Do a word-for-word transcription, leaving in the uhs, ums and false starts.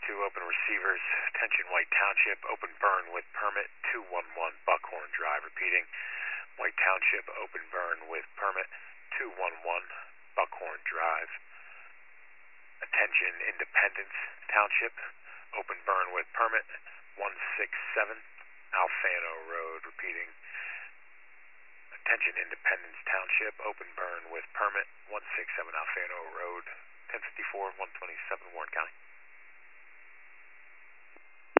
twenty-two, open receivers. Attention, White Township, open burn with permit, two one one Buckhorn Drive. Repeating, White Township, open burn with permit, two one one Buckhorn Drive. Attention, Independence Township, open burn with permit, one six seven Alfano Road. Repeating, attention, Independence Township, open burn with permit, one six seven Alfano Road, ten fifty-four, one twenty-seven, Warren County.